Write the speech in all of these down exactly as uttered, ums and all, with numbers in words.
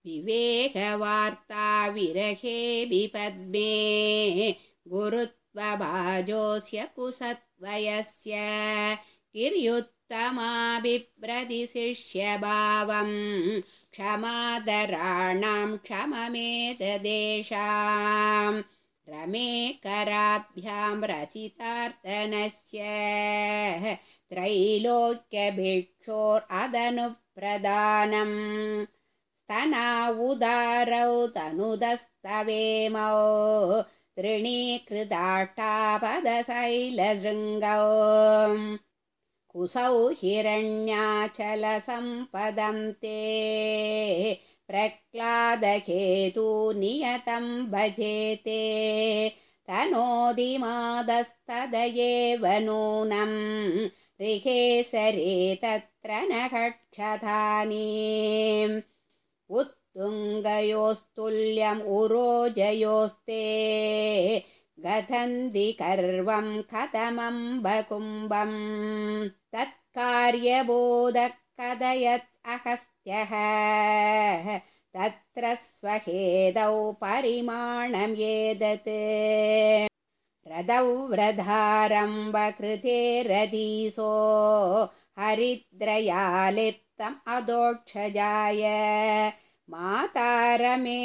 विवेकवार्ता विरहे विपद्मे गुरुत्वभाजोऽस्य कुसत्वयस्य किर्युत्तमाभिप्रतिशिष्यभावम् क्षमादराणां क्षममेतदेषाम् रमेकराभ्यां रचितार्तनस्य त्रैलोक्यभिक्षोरदनुप्रदानम् स्तनावुदारौ तनुदस्तवेमौ तृणीकृताष्टापदशैलशृङ्गौ कुसौ हिरण्याचलसम्पदं ते प्रह्लादहेतुनियतं भजेते तनोदिमादस्तदयेव नूनं ऋहेसरे तत्र न कक्षतानि उत्तुङ्गयोस्तुल्यम् उरोजयोस्ते गधन्ति कर्वं कथमम्बकुम्भम् तत्कार्यबोधः कथयत् अहस्त्यः तत्र स्वहेदौ परिमाणं येदत् रदौ व्रधारम्भकृते रदीसो हरिद्रयालिप्तम् अदोक्षजाय मातारमे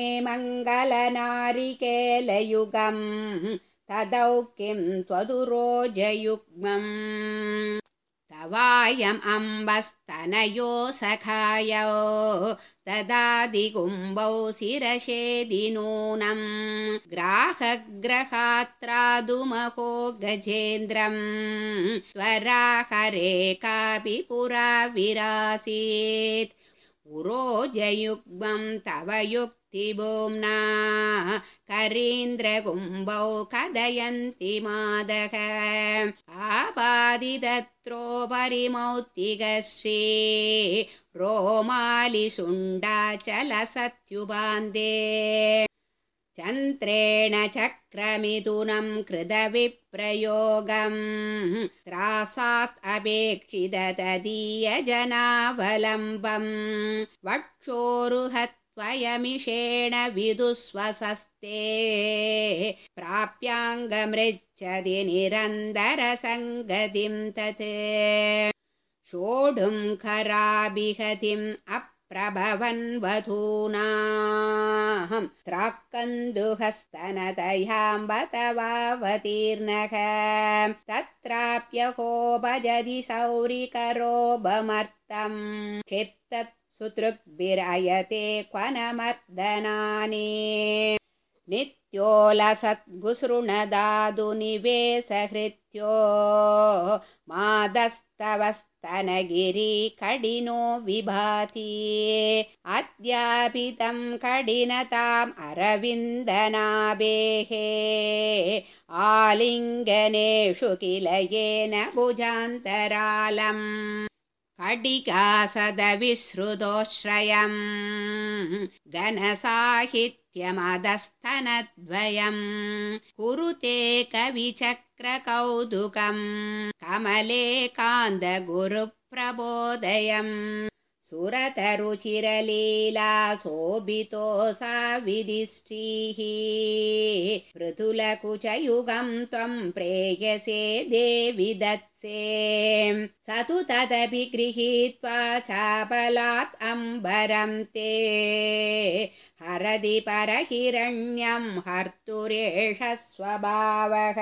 मङ्गलनारिकेलयुगम् तदौ किं त्वदुरोजयुग्मम् तवायम् अम्बस्तनयो सखायौ ददादिकुम्भौ शिरशेदि नूनं ग्राहग्रहात्रादुमहो गजेन्द्रम् त्वराहरे कापि पुरा विरासीत् उरोजयुग्मं तव युक्तिभूम्ना करीन्द्रकुम्भौ कथयन्ति मादः आपादितत्रो परिमौक्तिकश्री रोमालिशुण्डाचलसत्युबान्धे चन्द्रेण चक्रमिथुनं कृतविप्रयोगं त्रासात् अपेक्षित तदीयजनावलम्बम् वक्षोरुहत्वयमिषेण विदुस्वसस्ते प्राप्याङ्गमृच्छति निरन्तरसङ्गतिं तत् सोढुं खराभिहतिम् प्रभवन् वधूनां त्राक्कन्दुहस्तनतयाम्बतवावतीर्णः तत्राप्यहो भजति सौरिकरोपमर्तं क्षिप्तत् सुतृग्भिरयते क्वनमर्दनानि नित्योलसद्गुसृणदादुनिवेशहृत्यो मादस्तवस्तनगिरि कडिनो विभाति अद्यापितं कडिनताम् अरविन्दनाभेः आलिङ्गनेषु किल येन भुजान्तरालम् कडिकासदविसृतोश्रयम् घनसाहित्यमदस्तनद्वयम् कुरुते कविचक्रकौतुकम् कमले कान्तगुरुप्रबोधयम् सुरतरुचिरलीला शोभितोऽसा विधिष्ठिः पृथुलकुचयुगं त्वं प्रेयसे देवि दत्से स तु तदपि गृहीत्वा चापलात् अम्बरं ते हरति परहिरण्यं हर्तुरेष स्वभावः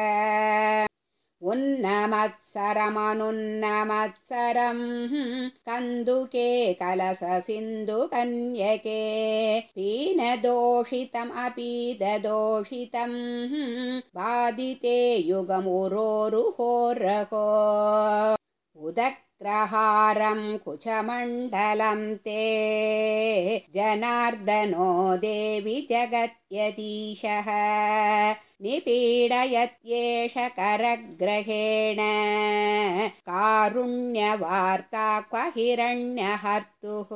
उन्नमत्सरमनुन्नमत्सरं कन्दुके कलशसिन्धुकन्यके पीनदोषितमपीददोषितं बाधिते युगमुरोरुहोरहो उदग्रहारं कुचमण्डलं ते जनार्दनो देवि जगत्यधीशः निपीडयत्येष करग्रहेण कारुण्यवार्ता क्व हिरण्यहर्तुः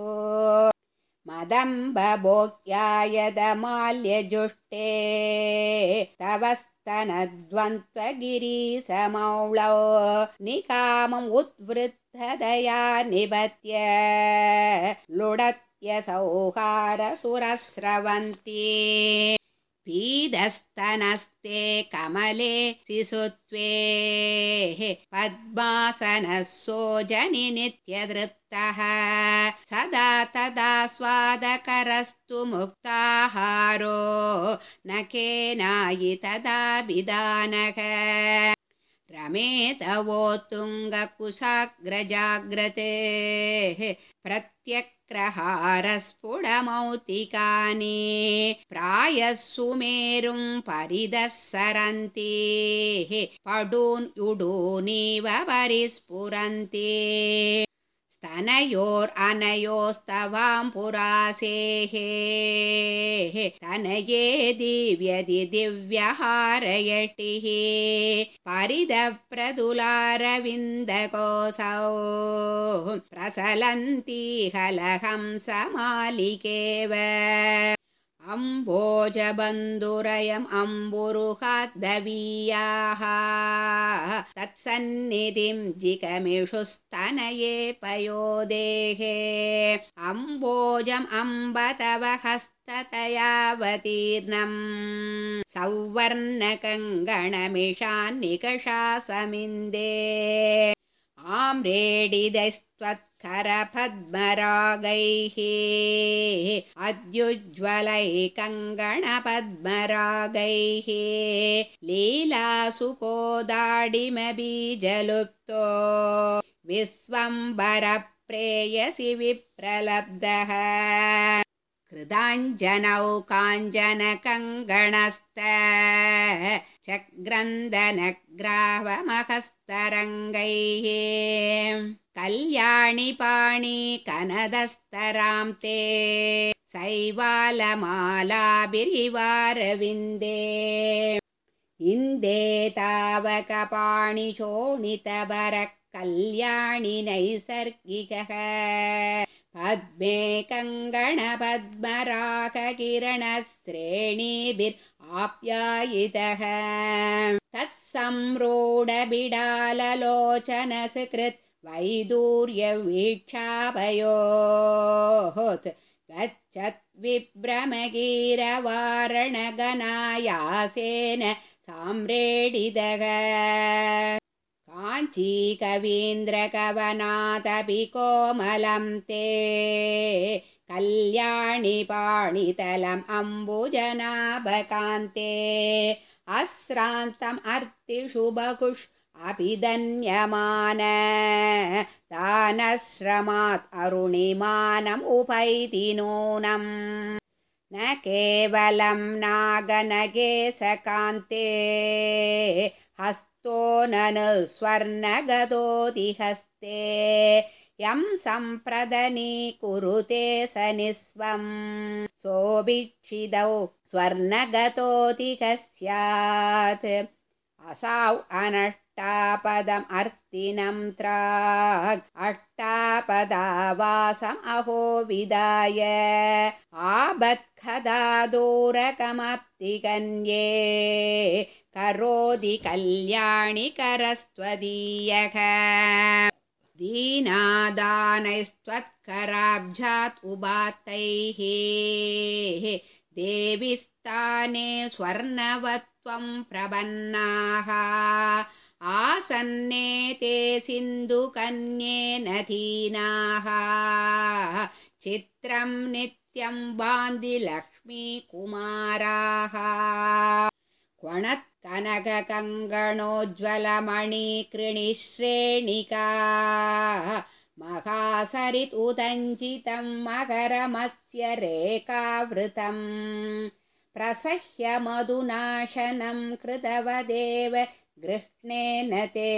मदम्बभोग्यायदमाल्यजुष्टे तव स्तनद्वन्द्वगिरिसमौळौ निकामम् उद्वृद्धदया निबध्य लुडत् नित्यसौहारसुरस्रवन्ति पीदस्तनस्ते कमले शिशुत्वे पद्मासनः सोजनि नित्यदृप्तः सदा तदा स्वादकरस्तु मुक्ताहारो न केनायि तदा विदानः रमेतवो तुङ्गकुशाग्रजाग्रतेः प्रत्यक्रहारस्फुटमौक्तिकानि प्रायः सुमेरुं परिदस्सरन्ति पडून् युडूनीव परिस्फुरन्ति स्तनयोरनयोस्तवाम्पुरासेः तनये दिव्यति दिव्यहारयटिः परिदप्रदुलारविन्दकोसौ प्रसलन्ति हलहंसमालिकेव अम्बोजबन्धुरयम् अम्बुरुहाद्दवीयाः तत्सन्निधिं जिगमिषुस्तनये पयोदेहे अम्बोजम् अम्ब तव हस्ततयावतीर्णं सौवर्णकङ्गणमिषान्निकषासमिन्दे आम्रेडिदैस्त्वत्करपद्मरागैः अद्युज्ज्वलैकङ्गणपद्मरागैः लीलासुकोदाडिमबीजलुप्तो विश्वम्भरप्रेयसि विप्रलब्धः कृदाञ्जनौ काञ्जनकङ्गणस्त चक्रन्दनग्रावमहस्तरङ्गैः कल्याणिपाणि कनदस्तरां ते शैवालमालाभिरिवारविन्दे इन्दे तावकपाणिशोणितवरः कल्याणि नैसर्गिकः पद्मे कङ्गणपद्मरागकिरणश्रेणीभिराप्यायितः तत्सम्रूढबिडाललोचनसकृत् वैदूर्यवीक्षाभयोत् गच्छत् विभ्रमगीरवारणगनायासेन साम्रेडितः काञ्चीकवीन्द्रकवनादपि कोमलं ते कल्याणिपाणितलम् अम्बुजनाभकान्ते अश्रान्तम् अर्तिषु बहुष् अभिधन्यमान दानश्रमात् अरुणिमानम् उपैति नूनम् न केवलं नागनगेशकान्ते हस्तो ननु स्वर्णगदोदिहस्ते यं सम्प्रदनीकुरुते स निस्वं सोभिक्षिदौ स्वर्णगतोदिकः स्यात् असौ अनष्टापदम् अर्तिनं त्राग् अष्टापदावासम् अहो विदाय आबत्खदा दूरकमप्तिकन्ये करोति कल्याणि करस्त्वदीयः दीनादानैस्त्वत्कराब्जात् उबात्तैः देवि स्थाने स्वर्णवत्वं प्रपन्नाः आसन्ने ते सिन्धुकन्ये नदीनाः चित्रं नित्यं बान्धि लक्ष्मीकुमाराः क्वणत्कनककङ्गणोज्ज्वलमणिकृणिश्रेणिका महासरित् उदञ्चितं मकरमस्य रेखावृतं प्रसह्य मधुनाशनं कृतवदेव गृह्णेन ते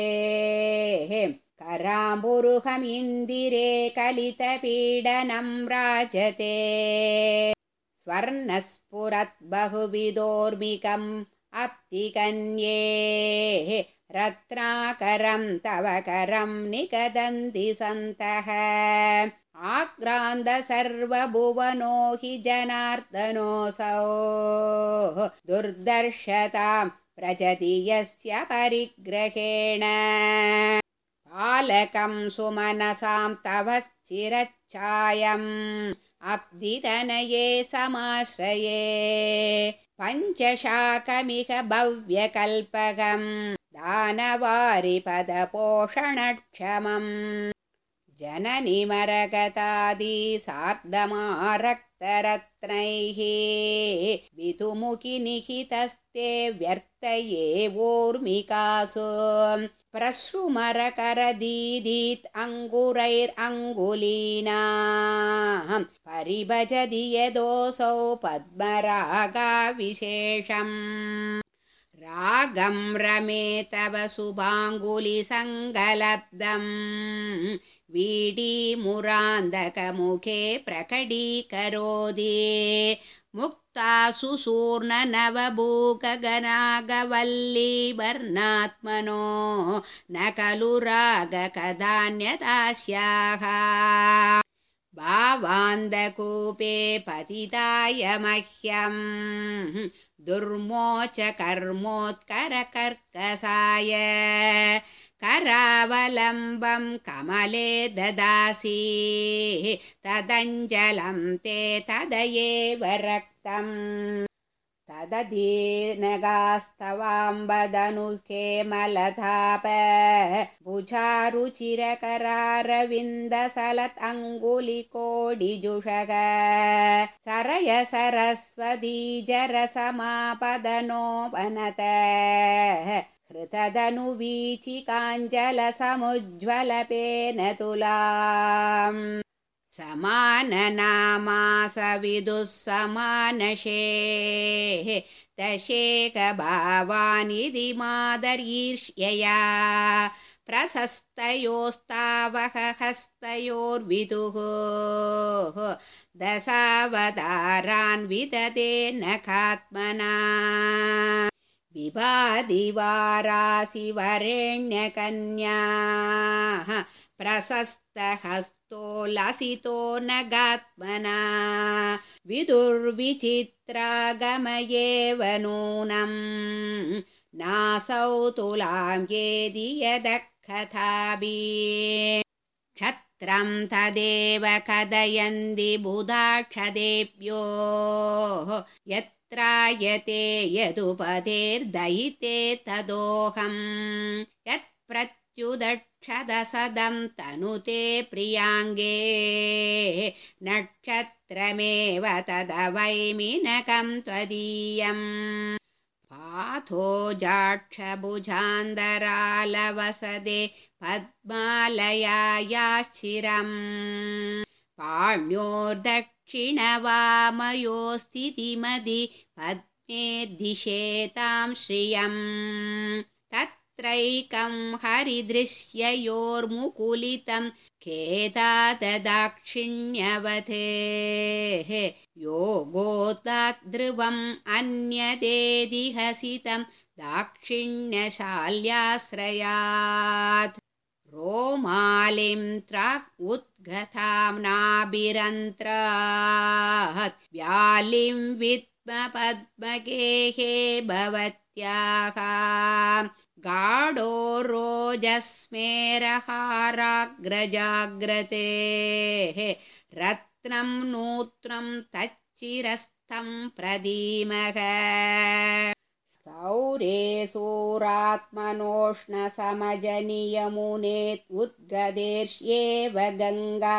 कराम्बुरुहमिन्दिरे कलितपीडनं राजते स्वर्णस्फुरत् बहुविधोर्मिकम् अप्तिकन्ये रत्नाकरं तव करं निकदन्ति सन्तः आक्रान्त सर्वभुवनो हि जनार्दनोऽसौ दुर्दर्शतां व्रजति यस्य परिग्रहेण पालकं सुमनसां तव चिरच्छायम् अब्धितनये समाश्रये पञ्चशाकमिह भव्यकल्पकम् दानवारिपदपोषणक्षमम् जननिमरगतादि सार्धमारक्तरत्नैः विधुमुखि निहितस्ते व्यर्थ एवोर्मिकासु प्रश्रुमरकरदीदित् अङ्गुरैरङ्गुलीनां परिभजति यदोऽसौ पद्मरागाविशेषम् रागं रमे तव शुभाङ्गुलिसङ्गलब्धम् वीडीमुरान्दकमुखे प्रकटीकरोति मुक्तासु सूर्णनवभूगगनागवल्लीवर्णात्मनो न खलु रागकदान्यतास्याः भावान्धकूपे पतिताय मह्यं दुर्मोचकर्मोत्करकर्कसाय करावलम्बं कमले ददासि तदञ्जलं ते तदयेव रक्तम् तदधीर्नगास्तवाम्बदनुके मलधाप भुजारुचिरकरारविन्दसलत् अङ्गुलिकोडिजुषग सरय सरस्वती जरसमापदनो वनत हृतदनुवीचिकाञ्जलसमुज्ज्वलपेन तुलाम् समाननामास विदुः समानशेः दशेकभावानिधि मादरीर्ष्यया प्रशस्तयोस्तावह हस्तयोर्विदुः दशावतारान् विदते नखात्मना विभादिवारासि वरेण्यकन्याः प्रशस्तहस्तो लसितो नगात्मना विदुर्विचित्रागमयेव नूनं नासौ तुलां येदि यदकथाभिः क्षत्रं तदेव कथयन्ति बुधाक्षदेभ्यो यत्रायते यदुपदेर्दयिते तदोहं यत्प्रत्युदक्षदसदं तनुते प्रियाङ्गे नक्षत्रमेव तदवैमिनकं त्वदीयम् पाथो जाक्षभुजान्दरालवसदे पद्मालयायाश्चिरम् पाण्योर्दक्षिणवामयोस्थितिमदि पद्मे दिशेतां श्रियम् तत्रैकं हरिदृश्ययोर्मुकुलितं खेदाददाक्षिण्यवधेः योगोदाद्ध्रुवम् अन्यदेदि हसितं दाक्षिण्यशाल्याश्रयात् रोमालिं त्राक् उद्गतां नाभिरन्त्रात् व्यालिं विद्मपद्मगेहे भवत्याः गाढो रोजस्मेरहाराग्रजाग्रतेः रत्नं नूत्रं तच्चिरस्थं प्रदीमः सौरे सूरात्मनोष्णसमजनियमुने उद्गदेर्ष्येव गङ्गा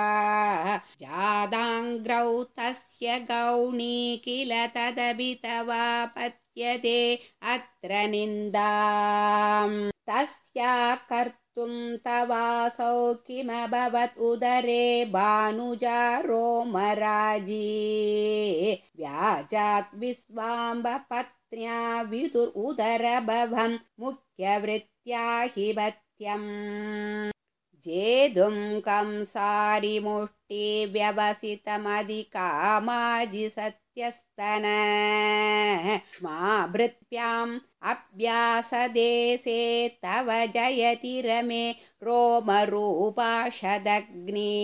जादाङ्ग्रौ तस्य गौणी किल तदभितवा पत्यते अत्र निन्दाम् तस्या कर्तुं तवासौ किमभवत् उदरे भानुजा रोमराजी व्याजात् विश्वाम्बपत्न्या विदुरुदरभवं मुख्यवृत्त्या हि भत्यम् जेदुं कंसारिमुष्टि व्यवसितमधिकामाजि सत्यस्तन क्ष्माभृत्याम् अभ्यासदेशे तव जयति रमे रोमरूपाशदग्नि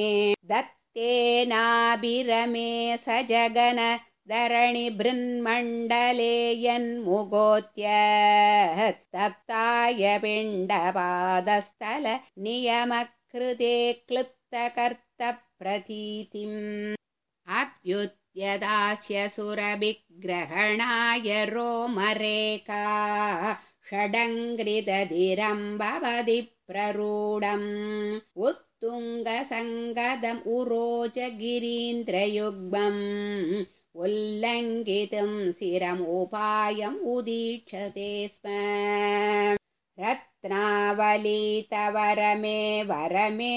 दत्तेनाभिरमे स जगन धरणि बृन्मण्डले यन्मुगोत्य तप्ताय पिण्डपादस्थल नियमः कृते क्लृप्तकर्तप्रतीतिम् अप्युत्यदास्य सुरभिग्रहणाय रोमरेखा षडङ्घ्रिदधिरम्भवति प्ररूढम् उत्तुङ्गसङ्गदम् उरोच गिरीन्द्रयुग्मम् उल्लङ्घितुं शिरमुपायम् उदीक्षते स्म रत्नावलीतवरमे वरमे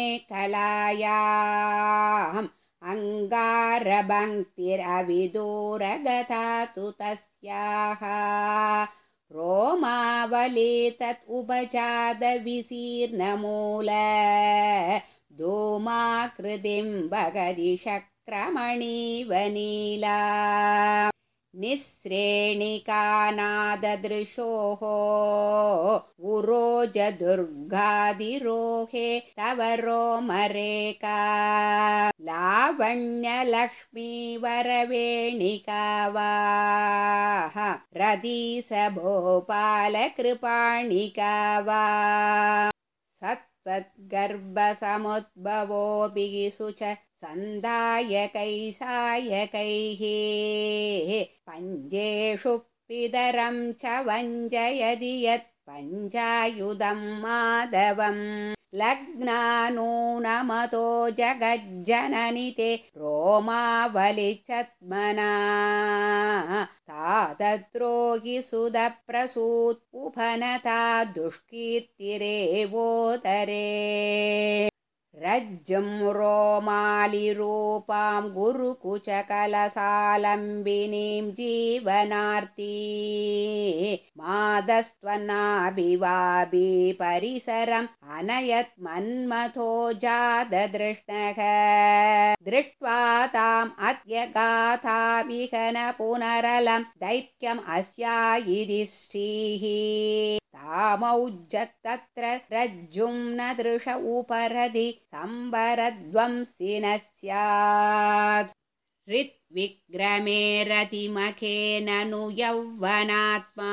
कलायाम् अङ्गारपङ्क्तिरविदूरगता तु तस्याः रोमावली तत् उपजातविशीर्णमूल धूमाकृतिं वगति शक्रमणीव नीला निःश्रेणिकानाददृशोः उरोजदुर्गादिरोहे तव रोमरेखा लावण्यलक्ष्मीवरवेणिका वाः रदीस भोपालकृपाणिका वा सत्त्वद्गर्भसमुद्भवोऽपि सुच सन्दायकै सायकैः पञ्जेषु पितरं च वञ्जयति यत् पञ्चायुधं माधवम् लग्नानूनमतो जगज्जननि ते रोमावलिचत्मना तातद्रोहि सुदप्रसूत् उपनता दुष्कीर्तिरेवोदरे रज्जुं रोमालिरूपां गुरुकुचकलसालम्बिनीं जीवनार्ती मादस्त्वन्नाभिवाभि परिसरम् अनयत् मन्मथो जातदृष्णः दृष्ट्वा ताम् अद्य गाथाविहन पुनरलं दैत्यम् अस्या इति श्रीः तामौज्जत्तत्र रज्जुं न दृश उपरति संवरध्वंसिनः स्यात् ऋत्विग्रमे रतिमखे ननु यौवनात्मा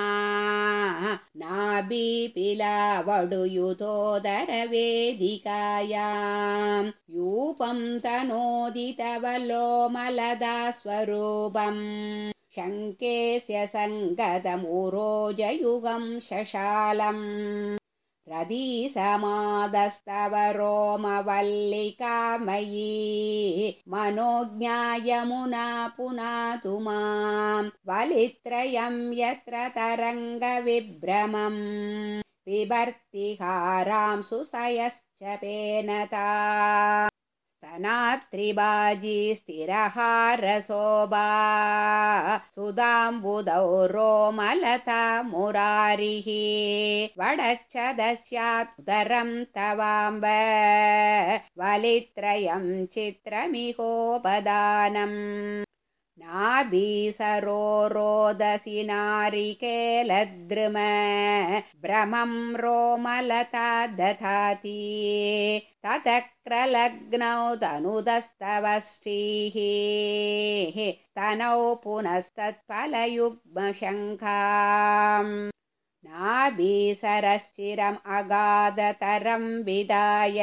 नाभिपिलावडुयुतोदरवेदिकायां यूपं तनोति तव लोमलदा स्वरूपम् शङ्केस्य सङ्गतमुरोजयुगं शशालम् रदीसमादस्तव रोमवल्लिकामयी मनोज्ञायमुना पुनातु मां वलित्रयं यत्र तरङ्गविभ्रमम् बिभर्तिहारां सुसयश्च पेनता स्तनात्रिबाजी स्थिरहारशोभा सुधाम्बुधौ रोमलता मुरारिः वडच्छदस्यादुदरं तवाम्ब वलित्रयं चित्रमिहोपदानम् नाभीसरोरोदसी नारिकेलद्रुम भ्रमं रोमलता दधाति ततक्रलग्नौ तनुदस्तव श्रीः स्तनौ पुनस्तत्फलयुग्मशङ्खाम् नाभीसरश्चिरम् अगाधतरं विदाय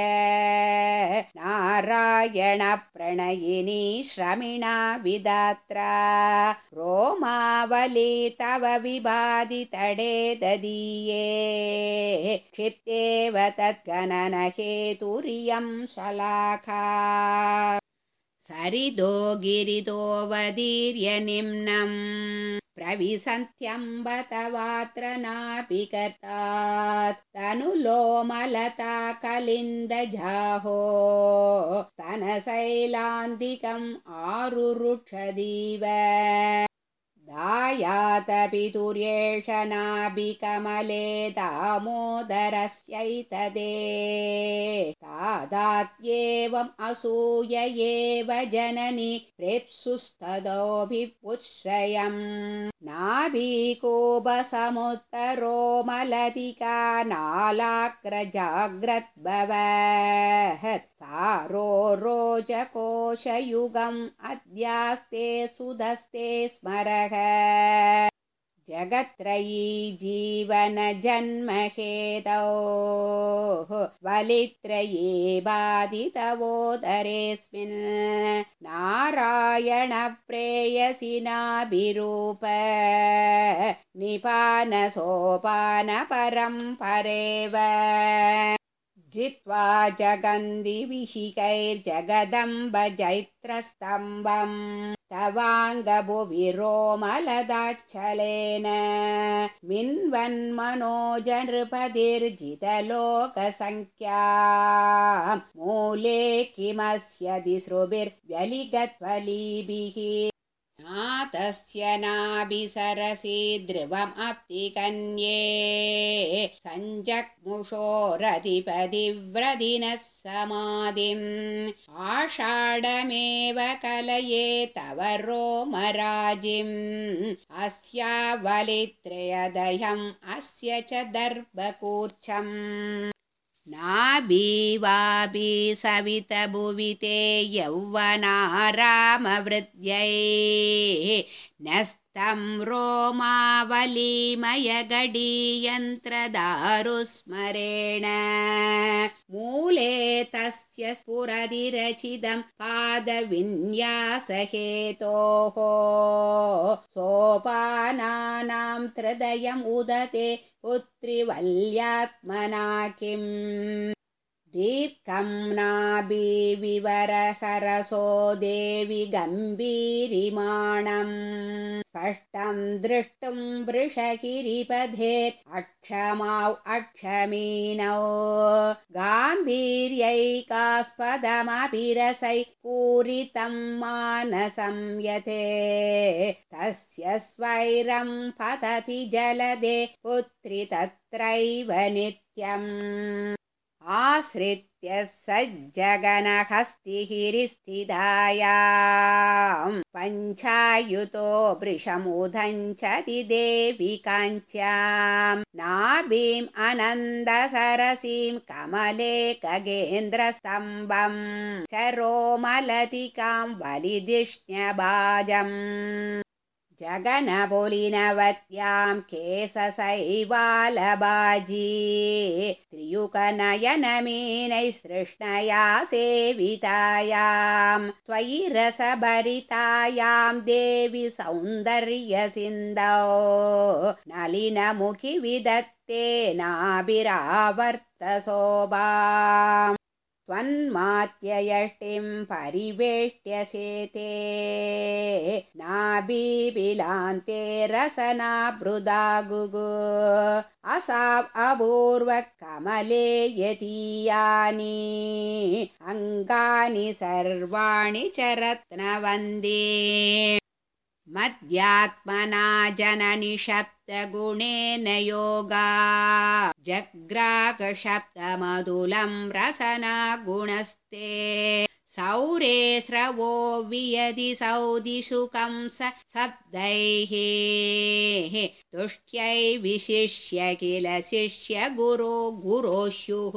नारायणप्रणयिनी श्रमिणा विदात्रा रोमावली तव विबाधितडे ददीये क्षिप्तेव तद्गणनहेतुरियं शलाखा सरिदो गिरिदोऽवदीर्य निम्नम् प्रविशन्त्यम्ब तवात्र नापि कर्तात् तनुलोमलता कलिन्दजाहो स्तनशैलान्तिकम् आरुरुक्षदीव दायातपितुर्येष नाभिकमले दामोदरस्यैतदे तादात्येवम् असूय एव जननी प्रेप्सुस्तदोऽभिपुश्रयम् नाभिकोपसमुत्तरोमलतिका नालाक्रजाग्रद्भवत् सारो रोचकोशयुगम् अद्यास्ते सुधस्ते स्मरः जगत्त्रयी जीवनजन्महेतोः वलित्रये बाधितवोदरेऽस्मिन् नारायणप्रेयसिनाभिरूप निपानसोपानपरम्परेव जित्वा जगन्दिविशिकैर्जगदम्ब जैत्रस्तम्भं तवाङ्गभुविरोमलदाच्छलेन मिन्वन्मनोजनृपतिर्जितलोकसङ्ख्या मूले किमस्य दिसृभिर्व्यलिगत्वलीभिः नातस्य नाभिसरसि ध्रुवमप्तिकन्ये सञ्जग्मुषोरधिपतिव्रदिनः समाधिम् आषाढमेव कलये तव रोमराजिम् अस्या वलित्रयदयम् अस्य च दर्भकूर्च्छम् नाभीवाभि सवितभुविते यौवनारामवृद्यै न्यस्तं रोमावलीमयगडीयन्त्रदारुस्मरेण मूले तस्य स्फुरदिरचितं पादविन्यासहेतोः सोपानानां त्रिदयम् उदते पुत्रिवल्यात्मना किम् दीर्घं नाभिविवरसरसो देवि गम्भीरिमाणम् स्पष्टं द्रष्टुं वृषगिरिपधेर् अक्षमौ अक्षमीनौ गाम्भीर्यैकास्पदमभिरसै पूरितं मानसं यथे तस्य स्वैरं पतति जलदे पुत्री तत्रैव नित्यम् आश्रित्य सज्जगनहस्तिहिरिस्थितायां पञ्चायुतो वृषमुदञ्चति देवि काञ्च्यां नाभिम् अनन्दसरसीं कमले खगेन्द्रस्तम्भं चरोमलतिकां बलिधिष्ण्यभाजम् जगनबोलिनवत्यां केशसैवालबाजी त्रियुकनयनमीनैसृष्णया सेवितायां त्वयि रसभरितायां देवि सौन्दर्यसिन्धौ नलिनमुखि विदत्ते नाभिरावर्तशोभाम् त्वन्मात्ययष्टिं परिवेष्ट्यसेते नाभिबिलान्ते रसनाभृदागुगु असाव अपूर्व कमले यतीयानि अङ्गानि सर्वाणि च रत्नवन्दे मध्यात्मना जननि शब्दगुणेन योगा जग्रागशब्दमधुलं रसना गुणस्ते सौरे स्रवो वियदि सौदिशुकं स शब्दैः तुष्ट्यै विशिष्य किल शिष्य गुरो गुरोष्युः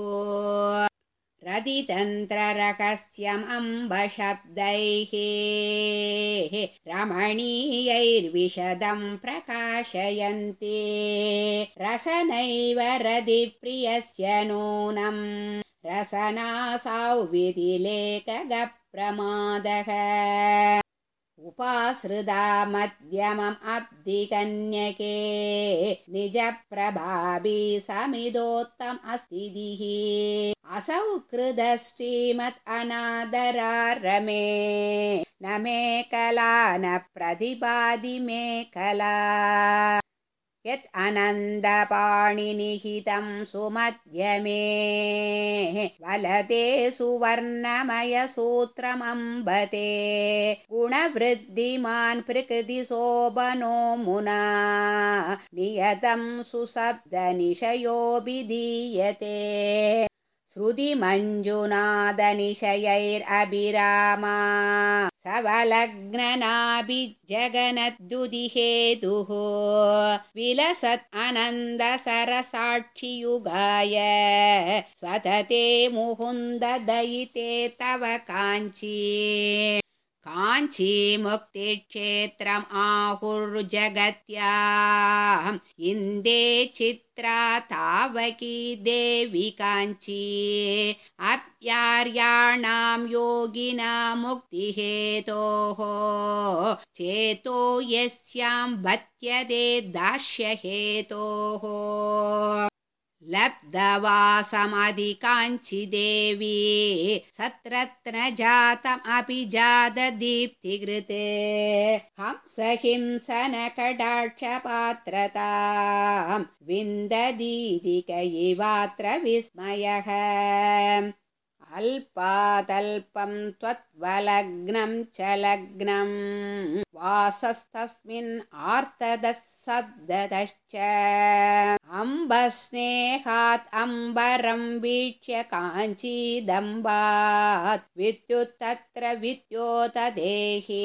रदितन्त्ररहस्यम् अम्बशब्दैः रमणीयैर्विशदं प्रकाशयन्ति रसनैव रदिप्रियस्य नूनं रसनासौ विधिलेखगप्रमादः उपासृता मध्यमम् अब्धिकन्यके निजप्रभावी समिदोत्तम अस्तिदिः असौ कृतश्रीमत् अनादरारमे न मे कला न प्रतिपादि मे कला यत् अनन्दपाणिनिहितं सुमध्यमे वलते सुवर्णमयसूत्रमम्बते गुणवृद्धिमान् प्रकृतिशोभनो मुना नियतं सुशब्दनिशयोऽभिधीयते श्रुतिमञ्जुनादनिशयैरभिरामा सवलग्ननाभिजगनद्युतिहेतुः विलसत् आनन्दसरसाक्षियुगाय स्वतते मुहुन्ददयिते तव काञ्ची काञ्चीमुक्तिक्षेत्रम् आहुर्जगत्याम् इन्दे चित्रा तावकी देवी काञ्ची अप्यार्याणां योगिनां मुक्तिहेतोः चेतो यस्यां बध्यते दास्यहेतोः लब्धवासमधिकाञ्चि देवी सत्रत्नजातमपि जातदीप्तिकृते हंसहिंसनकटाक्षपात्रतां विन्ददीति कयिवात्र विस्मयः अल्पादल्पं त्वत्वलग्नं च लग्नं वासस्तस्मिन् आर्तदः शब्दतश्च अम्बस्नेहात् अम्बरं वीक्ष्य काञ्चीदम्बात् विद्युत्तत्र विद्योतदेहे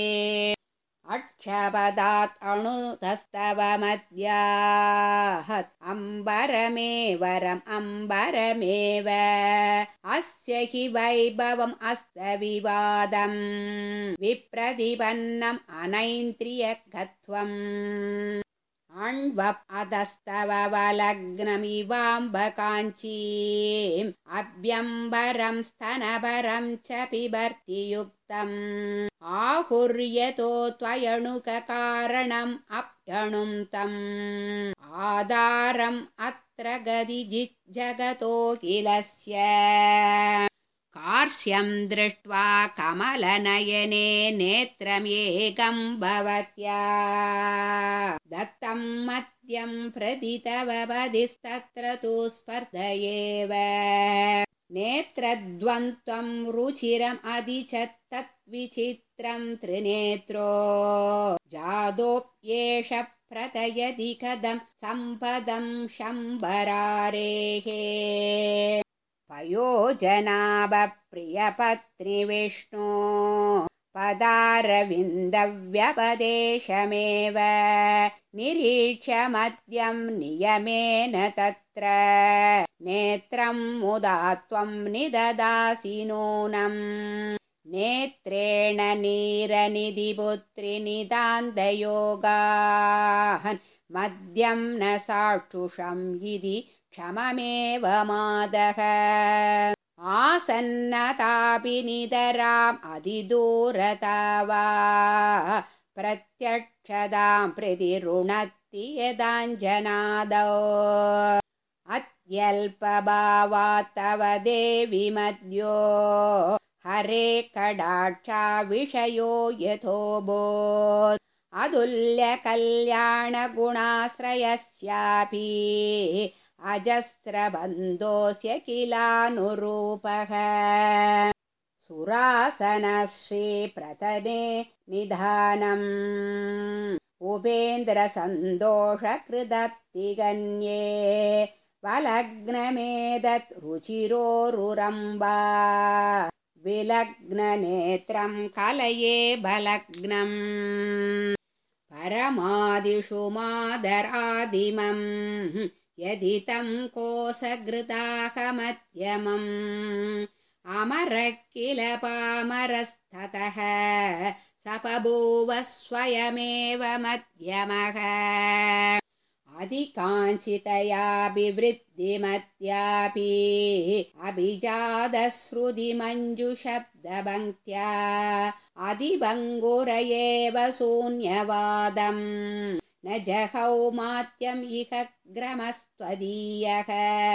अक्षपदात् अणुतस्तव मद्याहत् अम्बरमेवरम् अम्बरमेव अस्य हि वैभवम् अस्तविवादम् विप्रतिपन्नम् अनैन्द्रियकत्वम् अण्वप् अधस्तव वलग्नमिवाम्ब काञ्चीम् अभ्यम्बरं स्तनभरं च पिबर्ति युक्तम् आहुर्यतो त्वयणुककारणम् अप्यणुं तम् आधारम् अत्र गदिजिज्जगतोऽखिलस्य कार्श्यं दृष्ट्वा कमलनयने नेत्रमेकं भवत्या दत्तं मद्यं प्रति तव पदिस्तत्र तु स्पर्धयेव नेत्रद्वन्द्वं रुचिरम् अधि च तद्विचित्रं त्रिनेत्रो जादोऽप्येष प्रतयति कदं सम्पदं शम्बरारेः पयोजनाभप्रियपत्नी पदारविन्दव्यपदेशमेव निरीक्ष्य मद्यं नियमेन तत्र नेत्रं मुदा त्वं निददासि नूनम् नेत्रेण नीरनिधिपुत्रि निदान्तयोगान् मद्यं न साक्षुषम् इति क्षममेव मादः आसन्नतापि नितराम् अधिदूरता वा प्रत्यक्षतां प्रतिरुणत्ति यदाञ्जनादौ अत्यल्पभावात् तव देवि मद्यो हरे कडाक्षा विषयो यथोबोध अतुल्यकल्याणगुणाश्रयस्यापि अजस्रबन्धोऽस्य किलानुरूपः सुरासनश्रीप्रतने निधानम् उपेन्द्रसन्तोषकृदप्तिगन्ये वलग्नमेतत् रुचिरोरुरम्बा विलग्ननेत्रं कलये बलग्नम् परमादिषु मादरादिमम् यदि तं कोसघृताहमध्यमम् अमरः किल पामरस्ततः स बभूव स्वयमेव मध्यमः अधिकाञ्चितयाभिवृद्धिमत्यापि अभिजातश्रुतिमञ्जुशब्दपङ्क्त्या अधिभङ्गुर एव शून्यवादम् न जहौ मात्यम् इह ग्रमस्त्वदीयः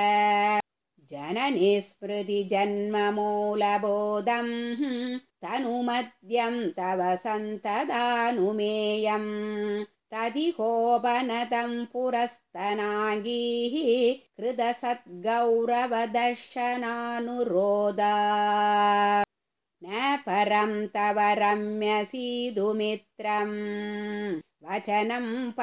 जननि स्मृति जन्ममूलबोधम् तनुमद्यं तव सन्तदानुमेयम् तदिहोपनतं पुरस्तनाङ्गीः कृतसद्गौरवदर्शनानुरोधा न परं तव रम्यसीदुमित्रम् वचनं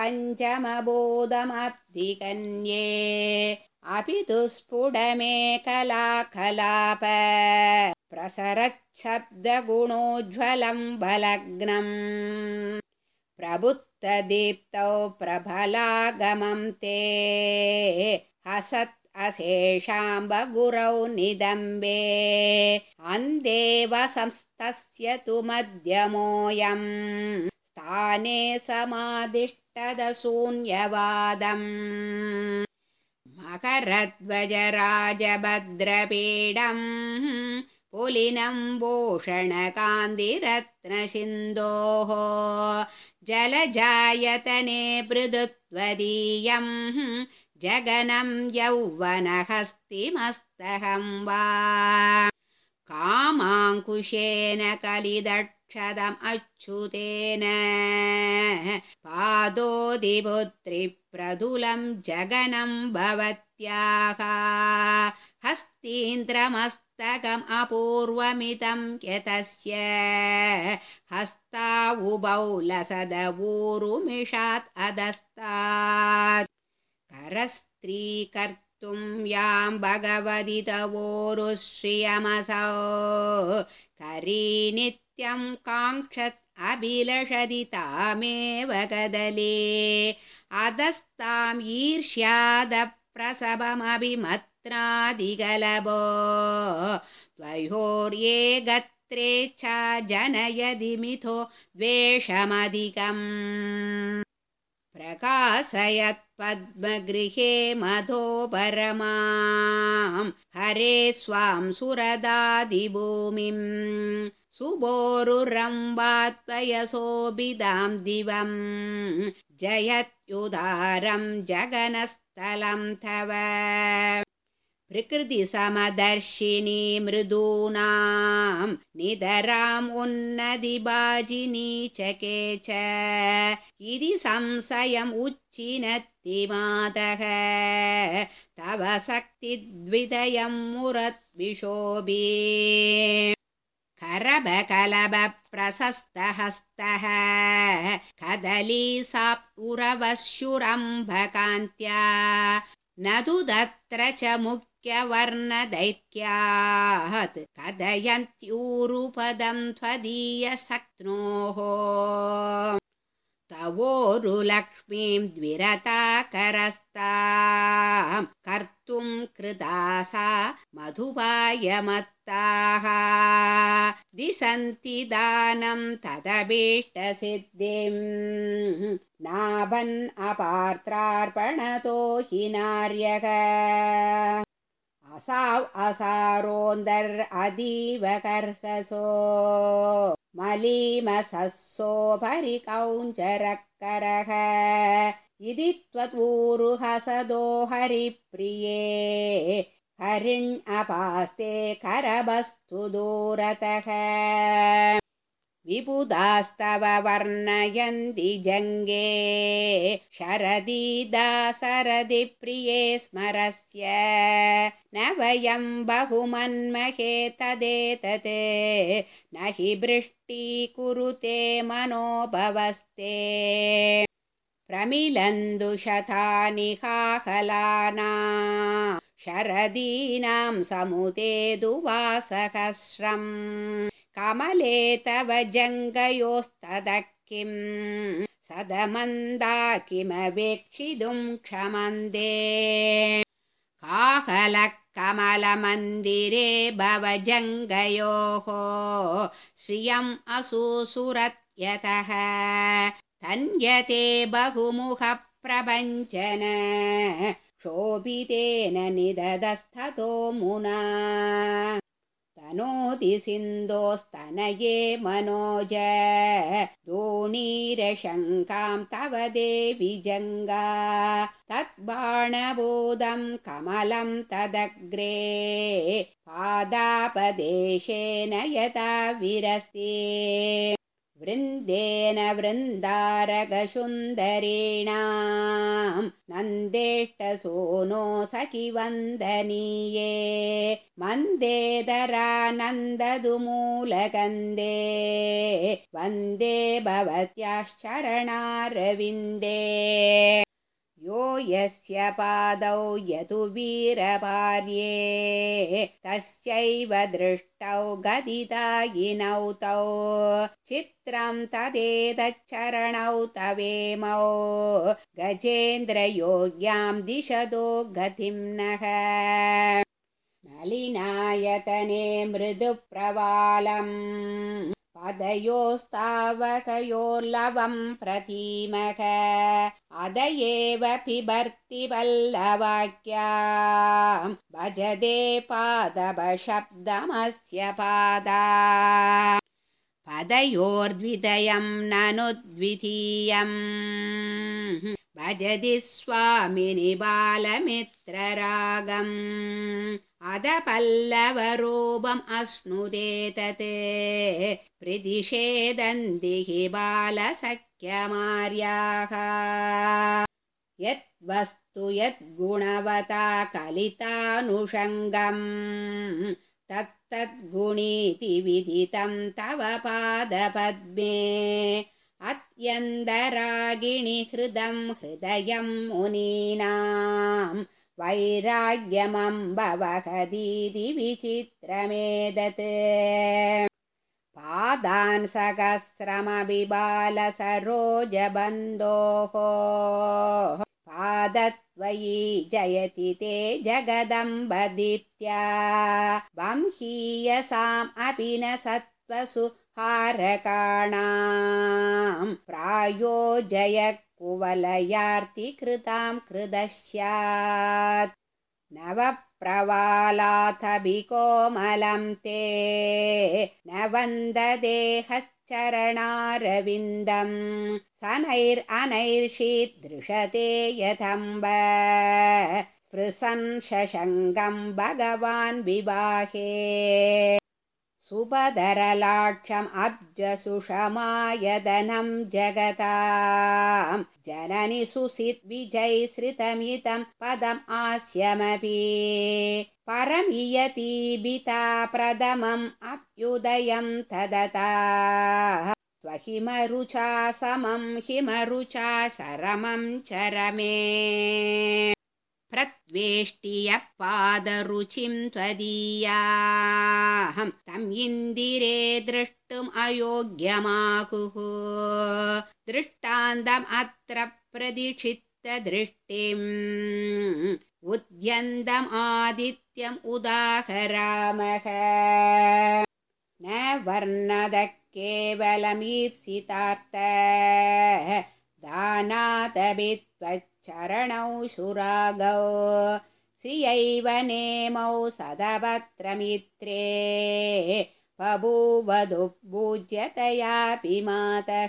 पञ्चमबोधमब्धिकन्ये अपि तु स्फुटमेकलाकलाप प्रसरच्छब्दगुणोज्ज्वलं बलग्नम् प्रबुद्धदीप्तौ प्रबलागमं ते हसत् अशेषाम्बगुरौ निदम्बे अन्देव संस्तस्य तु मध्यमोऽयम् स्थाने समादिष्टदशून्यवादम् मकरध्वजराजभद्रपीडम् पुलिनं भूषणकान्तिरत्नसिन्धोः जलजायतने मृदुत्वदीयम् जगनं यौवनहस्तिमस्तकं वा कामाङ्कुशेन कलिदक्षदम् अच्युतेन पादोदिपुत्रिप्रदुलं जगनं भवत्याः हस्तीन्द्रमस्तकम् अपूर्वमितं यतस्य हस्तावुभौ लसदवूरुमिषात् अधस्तात् करस्त्रीकर्तुं यां भगवति तवोरुश्रियमसौ करी नित्यं काङ्क्षत् अभिलषति तामेव कदले अधस्ताम् ईर्ष्यादप्रसभमभिमत्नादिगलभो द्वयोर्ये गत्रे च जनयति मिथो द्वेषमधिकम् प्रकाशयत् पद्मगृहे मधो परमां हरे स्वां सुरदादिभूमिं सुबोरुरम्बात्वयशोभिदां दिवं जयत्युदारं जगनस्थलं तव प्रकृतिसमदर्शिनी मृदूनां निधराम् उन्नतिभाजिनी च केच इति संशयम् उच्चिनत्ति मातः तव शक्तिद्विदयं मुरद्विशोभि करभकलभप्रशस्तहस्तः कदलीसाप्तुरवश्युरम्भकान्त्या न तु तत्र च मुख्यवर्णदैत्यात् कथयन्त्यूरुपदं त्वदीयशक्नोः तवोरुलक्ष्मीं द्विरताकरस्तां कर्तुं कृता सा मधुपायमत्ताः दिशन्ति दानं तदभीष्टसिद्धिं नाभन् अपात्रार्पणतो हि नार्यः असाव असारोन्दर अदीव कर्कसो मलीमसस्सो परिकौञ्चरकरः इति त्वत्पूरुहसदो हरिप्रिये हरिण् अपास्ते करभस्तु दूरतः विबुधास्तव वर्णयन्ति जङ्गे शरदि दासरदि प्रिये स्मरस्य न वयं बहुमन्महे तदेतत् न हि वृष्टिकुरुते मनोभवस्ते प्रमिलन्दुशतानि काकलानां शरदीनां समुदेदुवासहस्रम् कमले तव जङ्गयोस्ततः किं सदमन्दा किमवेक्षितुं क्षमन्दे काकलकमलमन्दिरे भवजङ्गयोः श्रियम् असूसुरत्यतः तन्यते बहुमुखप्रपञ्चन शोभितेन निदधस्ततो मुना तनोति सिन्धोस्तनये मनोज दोणीरशङ्कां तव देवि जङ्गा तद्बाणबोधं कमलं तदग्रे पादापदेशेन यथा विरस्ते वृन्देन वृन्दारकसुन्दरीणां नन्देष्टसूनो सखिवन्दनीये मन्देदरानन्ददुमूलगन्धे वन्दे भवत्याश्चरणारविन्दे यो यस्य पादौ यतु वीरभार्ये तस्यैव दृष्टौ गदितायिनौ तौ चित्रं तदेतच्चरणौ तवेमौ गजेन्द्रयोग्यां दिशतो गतिं नः नलिनायतने मृदुप्रवालं पदयोस्तावकयोर्लवं प्रतीमः अद एव पिबर्ति वल्लवाक्यां भजते पादपशब्दमस्य पादा पदयोर्द्वितयं ननु द्वितीयं भजति स्वामिनि बालमित्ररागम् अद पल्लवरूपम् अश्नुते तत् प्रतिषेधन्ति हि बालसख्यमार्याः यद्वस्तु यद्गुणवता कलितानुषङ्गम् तत्तद्गुणीति विदितं तव पादपद्मे अत्यन्तरागिणि हृदं हृदयं मुनीनां वैराग्यमम्बवहदीति विचित्रमेतत् पादान् सहस्रमबिबालसरोजबन्धोः पादत्वयि जयति ते जगदम्बदीप्त्या वंहीयसाम् अपि न सत्त्वसु हारकाणां प्रायो जय कुवलयार्ति कृतां कृतस्यात् नवप्रवालाथभिकोमलं ते न वन्ददेहश्चरणारविन्दं सनैरनैर्षीदृशते यथम्ब स्पृशन् शशङ्गं भगवान् विवाहे सुभदरलाक्षम् अब्जसुषमायदनं जगतां जननि सुसिद्विजयश्रितमितं पदम् आस्यमपि परमियतीबिता प्रथमम् अप्युदयं तदता स्वहिमरुचा समं हिमरुचा सरमं चरमे प्रत्वेष्टियः पादरुचिं त्वदीयाहं तम् इन्दिरे द्रष्टुम् अयोग्यमाकुः दृष्टान्तम् अत्र प्रदिक्षित्तदृष्टिम् उद्यन्तम् आदित्यम् उदाहरामः न वर्णद केवलमीप्सितार्थः दानादभित्वच्चरणौ शुरागौ श्रियैव नेमौ सदपत्रमित्रे बभूवदुपूज्यतयापि मातः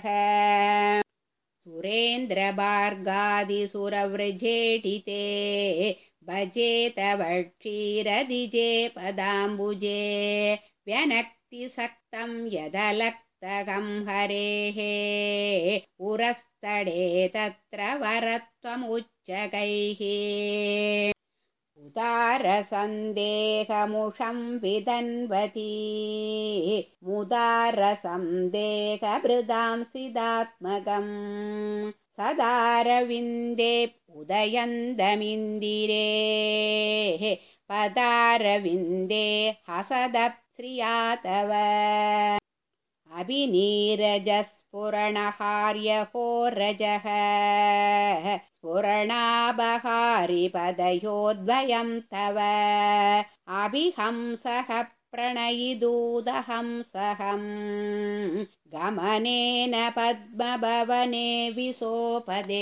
सुरेन्द्रभार्गादिसुरवृजेटिते भजेत वक्षीरदिजे पदाम्बुजे व्यनक्तिसक्तं यदलक्तकं हरेः उरस्तडे तत्र वरत्वमुच्चकैः उदारसन्देहमुषं विदन्वती मुदारसन्देहभृदां सिदात्मकम् सदारविन्दे उदयन्दमिन्दिरे पदारविन्दे हसदप्स्रिया तव अभिनीरजस्फुरणहार्यहो रजः स्फुरणाबहारिपदयोद्वयं तव अभिहंसः प्रणयिदूदहंसहं गमनेन पद्मभवने विसोपदे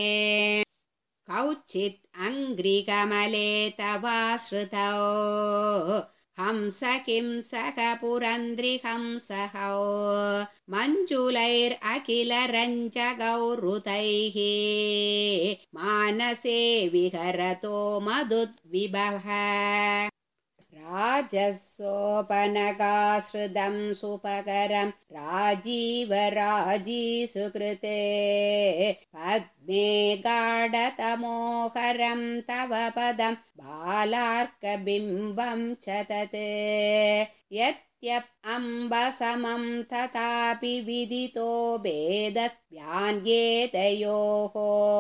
कौचित् अङ्घ्रिकमले तवाश्रितौ हंस किं सख पुरन्द्रिहंसहौ मञ्जुलैरखिलरञ्जगौरुतैः मानसे विहरतो मधुद्विभः राजसोपनगाश्रितं सुपकरं राजीवराजी सुकृते पद्मे मे गाढतमोहरं तव पदं बालार्कबिम्बं च तत् यत्यम्बसमं तथापि विदितो भेदस्यान्येतयोः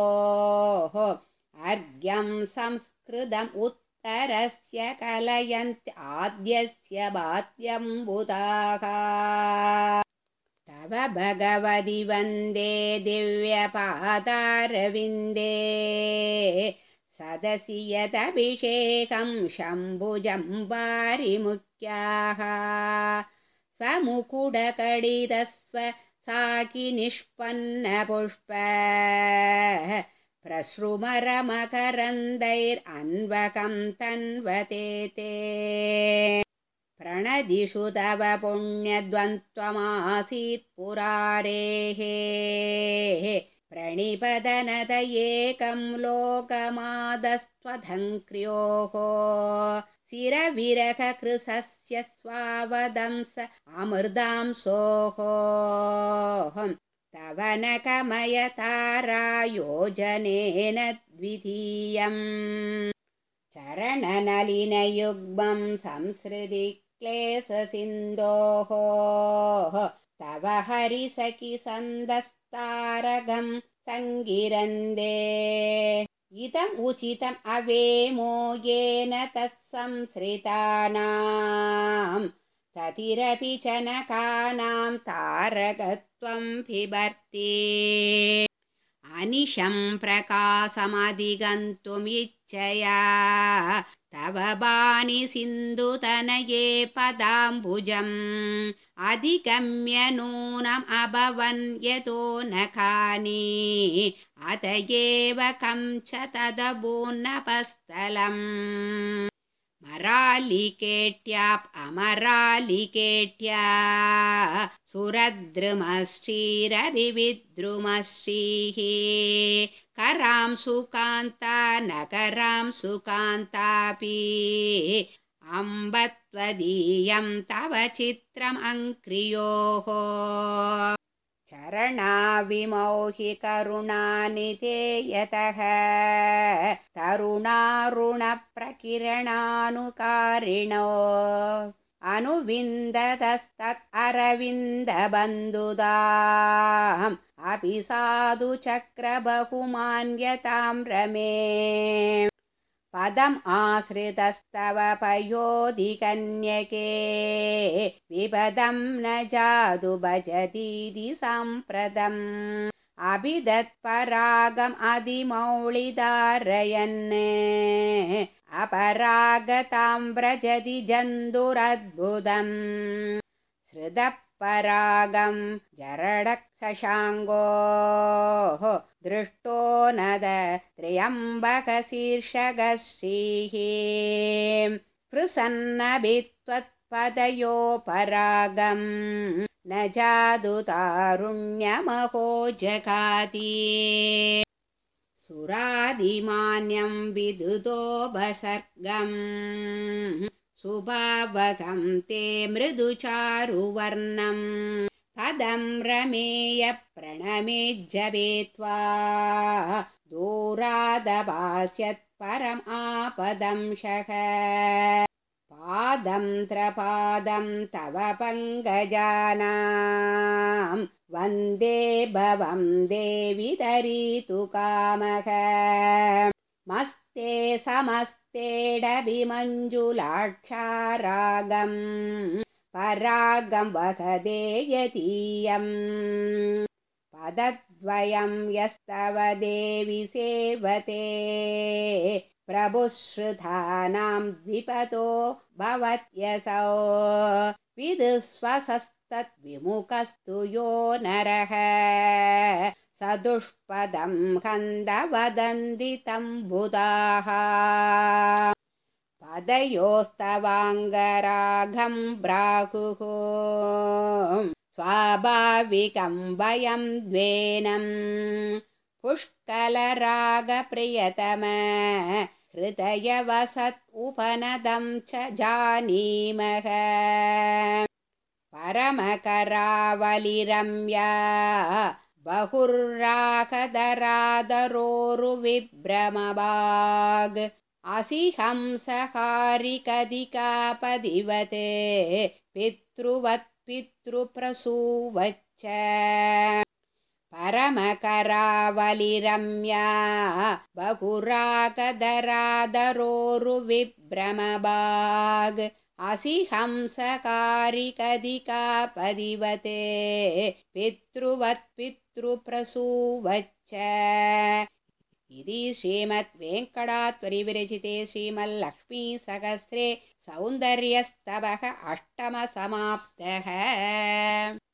अर्घ्यं संस्कृतम् उत्तरस्य कलयन्त्याद्यस्य बात्यम्बुधाः तव भगवति वन्दे दिव्यपादारविन्दे सदसि यदभिषेकं शम्भुजम्बारिमुख्याः स्वमुकुटकडितस्व साकिनिष्पन्नपुष्प प्रसृमरमकरन्दैरन्वकं तन्वते ते प्रणदिषु तव पुण्यद्वन्द्वमासीत् पुरारेः प्रणिपदनत एकं लोकमादस्त्वधङ्क्र्योः शिरविरहकृशस्य स्वावदंस अमृतांसोः तव नखमयतारायोजनेन द्वितीयम् चरणनलिनयुग्मं संसृति क्लेशसिन्धोः तव हरिसखि सन्दस्तारकं सङ्गिरन्दे इदम् उचितम् अवेमो येन तत्संसृतानां ततिरपि च नकानां तारकत्वं बिभर्ति अनिशं प्रकाशमधिगन्तुमिच्छया तव बाणि सिन्धुतनये पदाम्बुजम् अधिगम्य नूनम् अभवन् यतो नखानि अत एव कं च तदभून्नपस्थलम् मरालिकेट्याप् अमरालिकेट्या सुरद्रुमश्रीरविविद्रुमश्रीः करां सुकान्ता नकरां सुकान्तापि अम्ब त्वदीयं तव चित्रम् अङ्क्रियोः चरणाविमौहि करुणानिधे यतः तरुणारुणप्रकिरणानुकारिणो अनुविन्दतस्तत् अरविन्दबन्धुदाम् अपि साधु चक्रबहुमान्यतां रमे पदम् आश्रितस्तव पयोधिकन्यके विपदं न जातु भजतीति साम्प्रतम् अभिदत्परागम् अधिमौलिधारयन् अपरागतां व्रजति जन्तुरद्भुतम् हृदपरागं जरडक्षशाङ्गो दृष्टो नद त्र्यम्बकशीर्षगश्रीः स्पृशन्नभित्वत्पदयो परागं न जातु तारुण्यमहो जगाति सुरादिमान्यं विदुतोपसर्गम् सुभावकं ते मृदुचारुवर्णं पदं रमेय प्रणमे जपेत्वा दूरादभास्यत् परम् आपदंशः पादं त्रपादं तव पङ्कजानां वन्दे भवं देवि तरीतु कामः मस्ते समस्तेडभिमञ्जुलाक्षारागं परागं वहदेयतीयम् पदद्वयं यस्तव देवि सेवते प्रभुश्रुतानां द्विपदो भवत्यसौ विदुस्वसस्तद्विमुखस्तु यो नरः स दुष्पदं हन्त वदन्ति तं बुधाः पदयोस्तवाङ्गरागं प्राहुः स्वाभाविकं वयं द्वेनं पुष्कलरागप्रियतम हृदयवसत् उपनदं च जानीमः परमकरावलिरम्या बहुर्राकदरादरोरुविभ्रमवाग् असिहंसहारिकदिकापदिवते पितृवत्पितृप्रसूवच्च परमकरावलिरम्या बहुराकदरादरोरुविभ्रमवाग् असिहंसकारिकदिकापदिवते पितृवत्पितृप्रसूवच्च इति श्रीमद्वेङ्कटाद्वरि विरचिते श्रीमल्लक्ष्मीसहस्रे सौन्दर्यस्तवः अष्टमसमाप्तः।